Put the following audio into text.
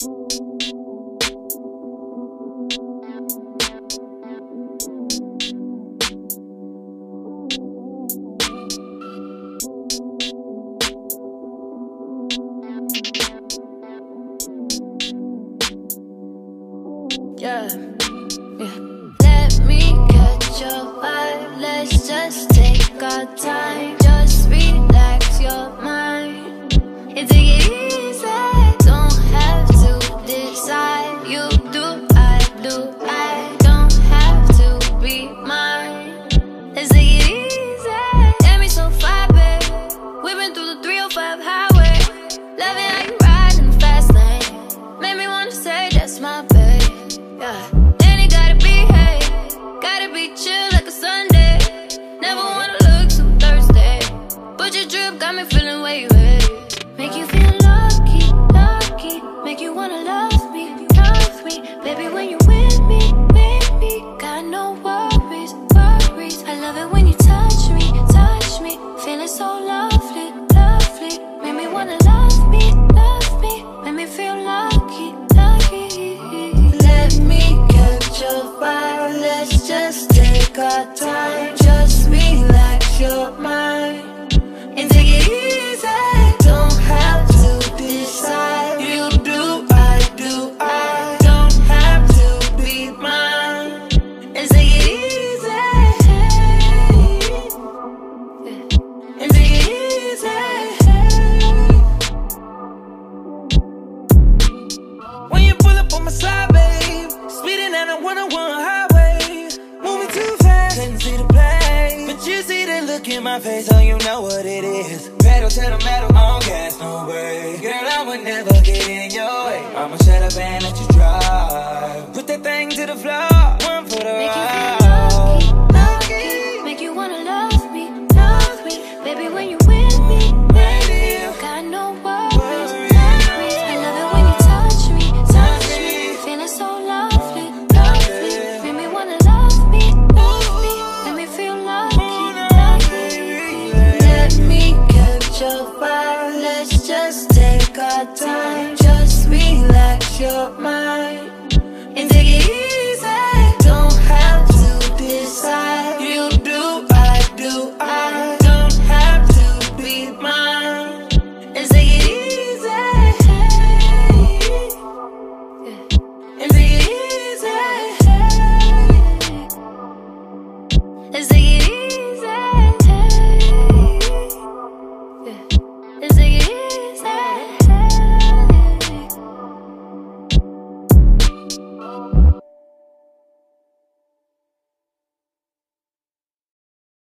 Yeah. Let me catch your vibe. Let's just take our time. Just relax your mind and take it easy. Don't have to decide. You do, I do. I don't have to be mine. Let's take it easy. Get me so far, babe. We've been through the 305 highway. Loving how you ride in the fast lane. Made me wanna say that's my babe. Yeah. Then it gotta be, hey, gotta be chill like a Sunday. Never wanna look too thirsty, but your drip got me feeling way, way. Make you feel lucky, lucky. Make you wanna love me, baby, when you with me, got no worries, worries. I love it when you touch me, feeling so lovely, lovely. Make me wanna love me, make me feel lucky, lucky. Let me catch your vibe. Let's just take our time. Just relax your mind and take it easy. Don't have to decide. You do, I do. I don't have to be mine. And take it easy. And take it easy. When you pull up on my side, babe, speeding down the 101 highway, moving too fast, couldn't see the play, but you see the look in my face, so you know what it is. Pedal to the metal, on gas, no way. Girl, I would never get in your way. I'ma shut up and let you drive. Put that thing to the floor, one for the ride. Lucky, make you wanna love me, baby, when you with me, got no worries, worries. I love it when you touch me, feeling so lovely, lovely. Make me wanna love me, make me feel lucky, lucky. Let me catch your vibe. Let's just take our time. Just relax your mind.